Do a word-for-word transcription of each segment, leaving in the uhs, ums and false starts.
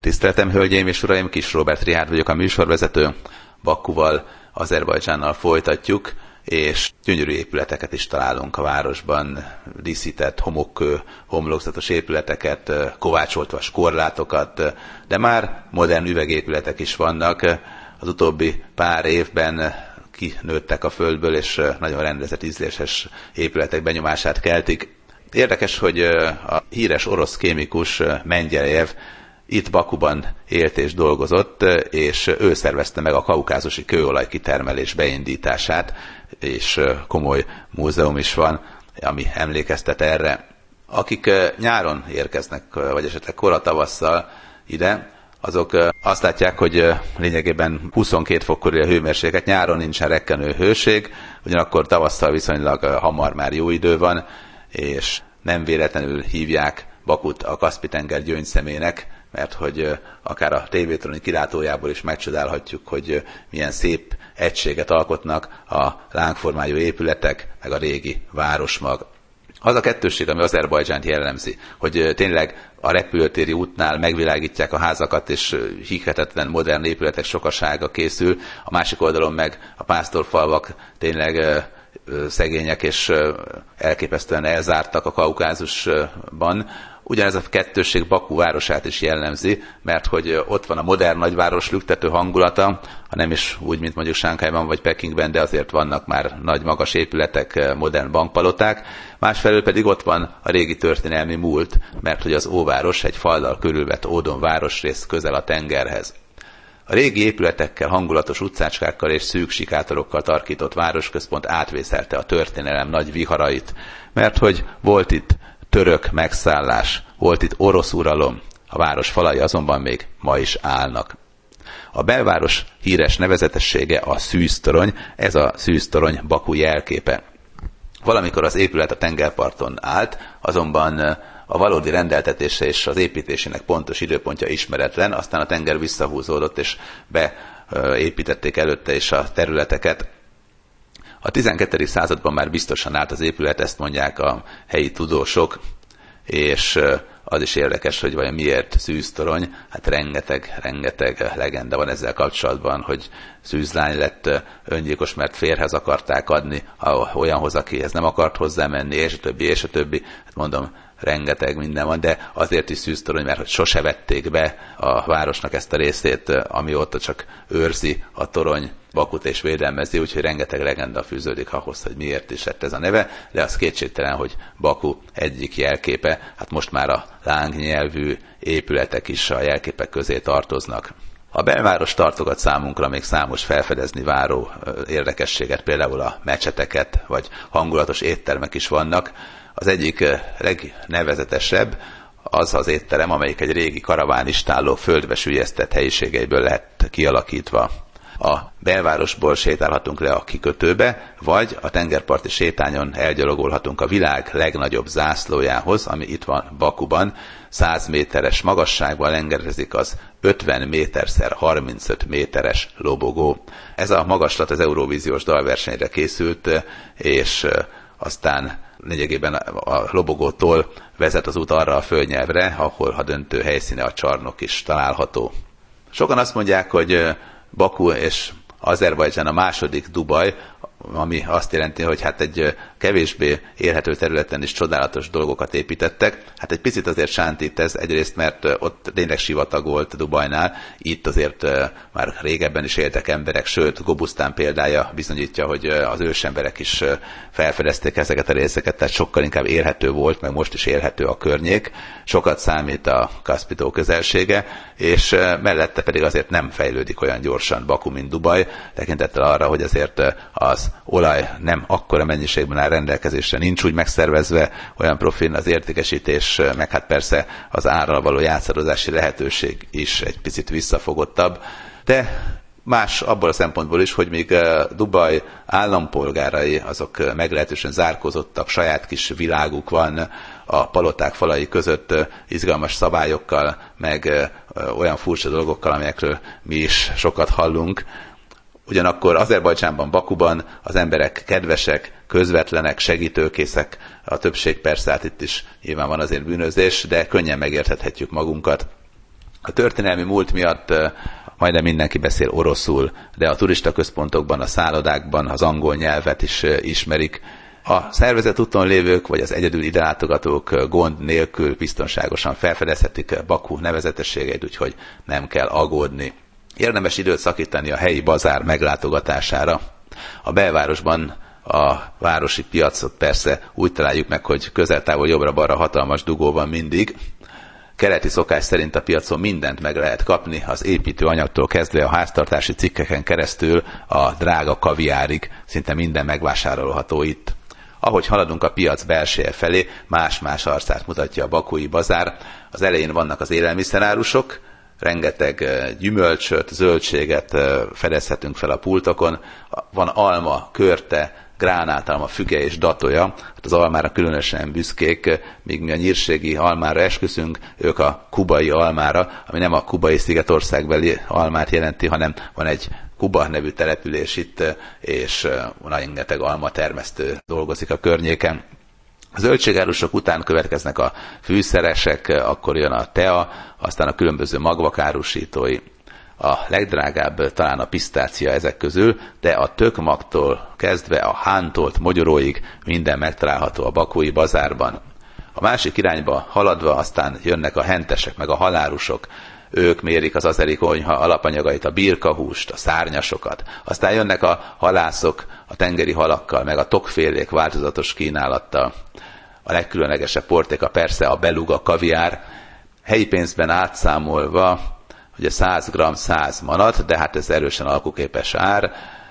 Tiszteltem, hölgyeim és uraim, Kis Róbert Richárd vagyok, a műsorvezető. Bakuval, Azerbajdzsánnal folytatjuk, és gyönyörű épületeket is találunk a városban, díszített homokkő, homlokzatos épületeket, kovácsolt vas korlátokat, de már modern üvegépületek is vannak. Az utóbbi pár évben kinőttek a földből, és nagyon rendezett, ízléses épületek benyomását keltik. Érdekes, hogy a híres orosz kémikus Mengyelejev itt Bakuban élt és dolgozott, és ő szervezte meg a kaukázusi kőolaj kitermelés beindítását, és komoly múzeum is van, ami emlékeztet erre. Akik nyáron érkeznek, vagy esetleg kora tavasszal ide, azok azt látják, hogy lényegében huszonkét fok körüli a hőmérséklet, nyáron nincsen rekkenő hőség, ugyanakkor tavasszal viszonylag hamar már jó idő van, és nem véletlenül hívják Bakut a Kaszpi-tenger gyöngyszemének, mert hogy akár a tévétorony kilátójából is megcsodálhatjuk, hogy milyen szép egységet alkotnak a lángformájú épületek, meg a régi városmag. Az a kettősség, ami Azerbajdzsánt jellemzi, hogy tényleg a repülőtéri útnál megvilágítják a házakat, és hihetetlen modern épületek sokasága készül, a másik oldalon meg a pásztorfalvak tényleg szegények és elképesztően elzártak a Kaukázusban. Ugyanez a kettősség Baku városát is jellemzi, mert hogy ott van a modern nagyváros lüktető hangulata, ha nem is úgy, mint mondjuk Sánkhájban vagy Pekingben, de azért vannak már nagy magas épületek, modern bankpaloták. Másfelől pedig ott van a régi történelmi múlt, mert hogy az óváros egy fallal körülvett ódon városrész közel a tengerhez. A régi épületekkel, hangulatos utcácskákkal és szűk sikátorokkal tarkított városközpont átvészelte a történelem nagy viharait, mert hogy volt itt török megszállás, volt itt orosz uralom, a város falai azonban még ma is állnak. A belváros híres nevezetessége a szűztorony, ez a szűztorony Baku jelképe. Valamikor az épület a tengerparton állt, azonban a valódi rendeltetése és az építésének pontos időpontja ismeretlen, aztán a tenger visszahúzódott, és beépítették előtte is a területeket. A tizenkettedik században már biztosan állt az épület, ezt mondják a helyi tudósok, és az is érdekes, hogy vajon miért szűztorony. Hát rengeteg, rengeteg legenda van ezzel kapcsolatban, hogy szűzlány lett öngyilkos, mert férhez akarták adni olyanhoz, akihez nem akart hozzá menni, és a többi, és a többi. Hát mondom, rengeteg minden van, de azért is szűztorony, mert hogy sose vették be a városnak ezt a részét, amióta csak őrzi a torony Bakut és védelmezi, úgyhogy rengeteg legenda fűződik ahhoz, hogy miért is lett ez a neve, de az kétségtelen, hogy Baku egyik jelképe, hát most már a lángnyelvű épületek is a jelképek közé tartoznak. A belváros tartogat számunkra még számos felfedezni váró érdekességet, például a mecseteket, vagy hangulatos éttermek is vannak. Az egyik legnevezetesebb az az étterem, amelyik egy régi karavánistáló földbe süllyesztett helyiségeiből lett kialakítva. A belvárosból sétálhatunk le a kikötőbe, vagy a tengerparti sétányon elgyalogolhatunk a világ legnagyobb zászlójához, ami itt van Bakuban. száz méteres magasságban lengerezik az ötven méterszer harmincöt méteres lobogó. Ez a magaslat az Eurovíziós dalversenyre készült, és aztán lényegében a lobogótól vezet az út arra a földnyelvre, ahol a döntő helyszíne a csarnok is található. Sokan azt mondják, hogy Baku és Azerbajdzsán a második Dubaj, ami azt jelenti, hogy hát egy kevésbé élhető területen is csodálatos dolgokat építettek. Hát egy picit azért sántít ez, egyrészt mert ott tényleg sivatag volt Dubajnál, itt azért már régebben is éltek emberek, sőt Gobusztán példája bizonyítja, hogy az ősemberek is felfedezték ezeket a részeket, tehát sokkal inkább élhető volt, meg most is élhető a környék. Sokat számít a Kaszpi-tó közelsége, és mellette pedig azért nem fejlődik olyan gyorsan Baku, mint Dubaj, tekintettel arra, hogy azért az olaj nem akkora mennyiségben áll rendelkezésre, nincs úgy megszervezve, olyan profin az értékesítés, meg hát persze az árral való játszadozási lehetőség is egy picit visszafogottabb, de más abból a szempontból is, hogy még Dubaj állampolgárai azok meglehetősen zárkózottak, saját kis világuk van a paloták falai között izgalmas szabályokkal, meg olyan furcsa dolgokkal, amelyekről mi is sokat hallunk. Ugyanakkor Azerbajdzsánban, Bakuban az emberek kedvesek, közvetlenek, segítőkészek, a többség persze, hát itt is nyilván van azért bűnözés, de könnyen megérthethetjük magunkat. A történelmi múlt miatt majdnem mindenki beszél oroszul, de a turistaközpontokban, a szállodákban az angol nyelvet is ismerik. A szervezett úton lévők, vagy az egyedül ide látogatók gond nélkül biztonságosan felfedezhetik Baku nevezetességeit, úgyhogy nem kell aggódni. Érdemes időt szakítani a helyi bazár meglátogatására. A belvárosban a városi piacot persze úgy találjuk meg, hogy közel-távol jobbra-balra hatalmas dugó van mindig. Keleti szokás szerint a piacon mindent meg lehet kapni, az építőanyagtól kezdve a háztartási cikkeken keresztül a drága kaviárig, szinte minden megvásárolható itt. Ahogy haladunk a piac belseje felé, más-más arcát mutatja a bakui bazár. Az elején vannak az élelmiszerárusok, rengeteg gyümölcsöt, zöldséget fedezhetünk fel a pultokon. Van alma, körte, gránátalma, füge és datolya. Hát az almára különösen büszkék, míg mi a nyírségi almára esküszünk, ők a kubai almára, ami nem a kubai szigetországbeli almát jelenti, hanem van egy Kuba nevű település itt, és rengeteg almatermesztő dolgozik a környéken. A zöldségárusok után következnek a fűszeresek, akkor jön a tea, aztán a különböző magvak árusítói. A legdrágább talán a pisztácia ezek közül, de a tökmagtól kezdve a hántolt mogyoróig minden megtalálható a bakui bazárban. A másik irányba haladva aztán jönnek a hentesek meg a halárusok. Ők mérik az azeri konyha alapanyagait, a birkahúst, a szárnyasokat. Aztán jönnek a halászok a tengeri halakkal, meg a tokfélék változatos kínálattal. A legkülönlegesebb portéka persze a beluga kaviár, helyi pénzben átszámolva, ugye száz gramm száz manat, de hát ez erősen alkuképes ár,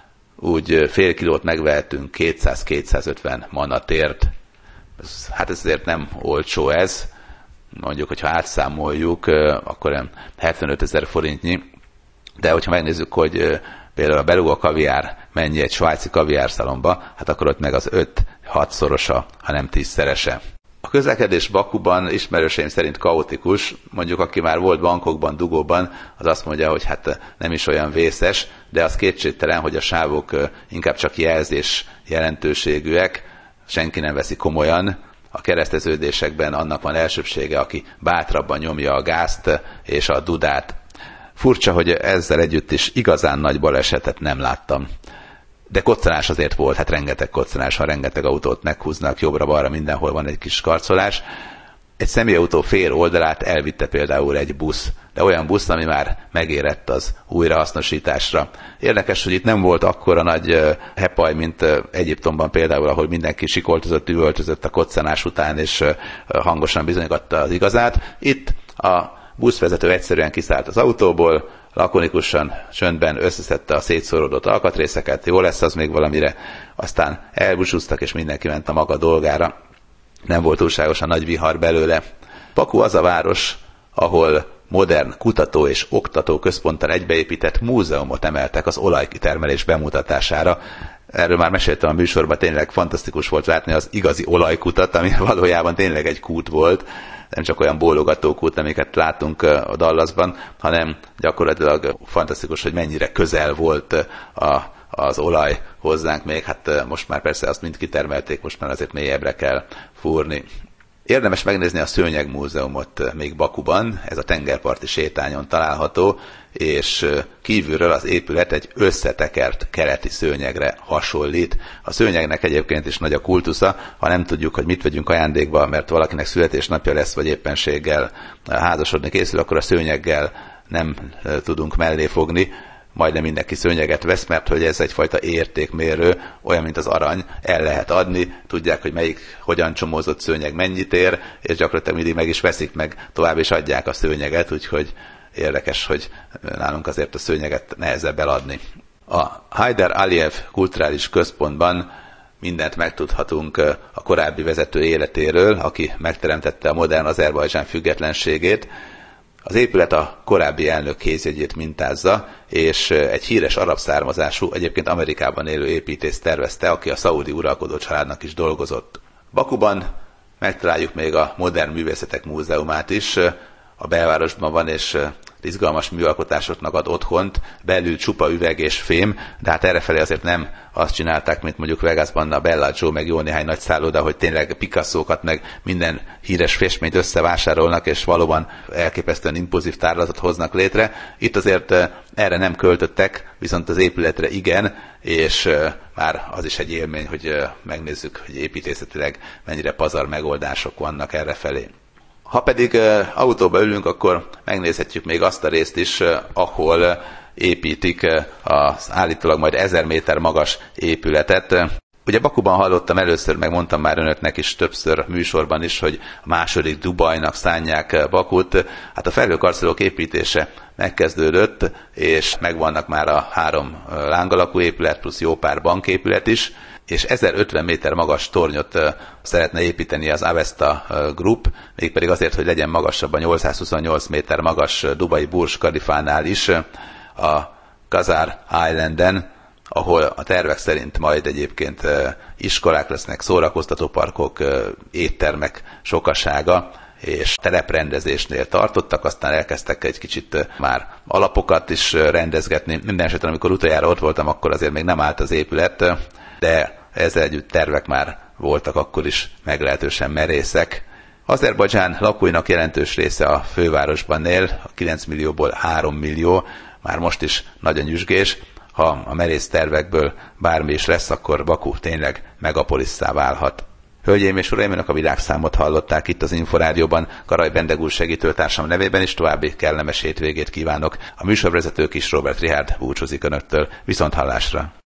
úgy fél kilót megvehetünk kétszáz-kétszázötven manatért. Ez, hát ezért nem olcsó ez. Mondjuk, hogyha átszámoljuk, akkor hetvenöt ezer forintnyi, de hogyha megnézzük, hogy például a beluga kaviár mennyi egy svájci kaviárszalomba, hát akkor ott meg az öt-hat szorosa, ha nem tízszerese. A közlekedés Bakuban ismerőseim szerint kaotikus, mondjuk aki már volt bankokban, dugóban, az azt mondja, hogy hát nem is olyan vészes, de az kétségtelen, hogy a sávok inkább csak jelzés jelentőségűek, senki nem veszi komolyan. A kereszteződésekben annak van elsőbsége, aki bátrabban nyomja a gázt és a dudát. Furcsa, hogy ezzel együtt is igazán nagy balesetet nem láttam. De koccanás azért volt, hát rengeteg koccanás van, rengeteg autót meghúznak, jobbra-balra mindenhol van egy kis karcolás. Egy személyautó fél oldalát elvitte például egy busz, de olyan busz, ami már megérett az újrahasznosításra. Érdekes, hogy itt nem volt akkora nagy hepaj, mint Egyiptomban például, ahol mindenki sikoltozott, üvöltözött a koccanás után, és hangosan bizonygatta az igazát. Itt a buszvezető egyszerűen kiszállt az autóból, lakonikusan, csöndben összeszedte a szétszóródott alkatrészeket, jó lesz az még valamire, aztán elbúcsúztak, és mindenki ment a maga dolgára. Nem volt túlságosan nagy vihar belőle. Baku az a város, ahol modern kutató és oktató központtal egybeépített múzeumot emeltek az olajkitermelés bemutatására. Erről már meséltem a műsorban, tényleg fantasztikus volt látni az igazi olajkutat, ami valójában tényleg egy kút volt, nem csak olyan bólogatókút, amiket látunk a Dallasban, hanem gyakorlatilag fantasztikus, hogy mennyire közel volt a, az olaj hozzánk még. Hát most már persze azt mind kitermelték, most már azért mélyebbre kell fúrni. Érdemes megnézni a Szőnyegmúzeumot még Bakuban, ez a tengerparti sétányon található, és kívülről az épület egy összetekert keleti szőnyegre hasonlít. A szőnyegnek egyébként is nagy a kultusza, ha nem tudjuk, hogy mit vegyünk ajándékba, mert valakinek születésnapja lesz, vagy éppenséggel házasodni készül, akkor a szőnyeggel nem tudunk mellé fogni. Majdnem mindenki szőnyeget vesz, mert hogy ez egyfajta értékmérő, olyan, mint az arany, el lehet adni, tudják, hogy melyik hogyan csomózott szőnyeg mennyit ér, és gyakorlatilag mindig meg is veszik, meg tovább is adják a szőnyeget, úgyhogy érdekes, hogy nálunk azért a szőnyeget nehezebb eladni. A Heydar Aliyev kulturális központban mindent megtudhatunk a korábbi vezető életéről, aki megteremtette a modern Azerbajdzsán függetlenségét. Az épület a korábbi elnök kézjegyét mintázza, és egy híres arab származású, egyébként Amerikában élő építész tervezte, aki a szaudi uralkodó családnak is dolgozott. Bakuban megtaláljuk még a Modern Művészetek Múzeumát is, a belvárosban van, és izgalmas műalkotásoknak ad otthont, belül csupa üveg és fém, de hát errefelé azért nem azt csinálták, mint mondjuk Vegasban a Bellagio, meg jó néhány nagy szálloda, hogy tényleg Picasso-kat, meg minden híres festményt összevásárolnak, és valóban elképesztően impulzív tárlatot hoznak létre. Itt azért erre nem költöttek, viszont az épületre igen, és már az is egy élmény, hogy megnézzük, hogy építészetileg mennyire pazar megoldások vannak errefelé. Ha pedig autóba ülünk, akkor megnézhetjük még azt a részt is, ahol építik az állítólag majd ezer méter magas épületet. Ugye Bakuban hallottam először, meg mondtam már önöknek is többször műsorban is, hogy a második Dubajnak szánják Bakut. Hát a felhőkarcolók építése megkezdődött, és megvannak már a három lángalakú épület, plusz jó pár banképület is, és ezerötven méter magas tornyot szeretne építeni az Avesta Group, mégpedig azért, hogy legyen magasabb a nyolcszázhuszonnyolc méter magas Dubai Burj Khalifánál is, a Khazar Islanden, ahol a tervek szerint majd egyébként iskolák lesznek, szórakoztatóparkok, éttermek sokasága, és tereprendezésnél tartottak, aztán elkezdtek egy kicsit már alapokat is rendezgetni. Minden esetben, amikor utoljára ott voltam, akkor azért még nem állt az épület, de ezzel együtt tervek már voltak akkor is meglehetősen merészek. Azerbajdzsán lakóinak jelentős része a fővárosban él, a kilenc millióból három millió, már most is nagy a nyüzsgés. Ha a merész tervekből bármi is lesz, akkor Baku tényleg megapolisszá válhat. Hölgyeim és uraim, önök a világszámot hallották itt az Inforádióban. Karaj Bendeg úr segítőtársam nevében is további kellemes hétvégét kívánok. A műsorvezető Kis Róbert Richárd búcsúzik önöktől. Viszont hallásra!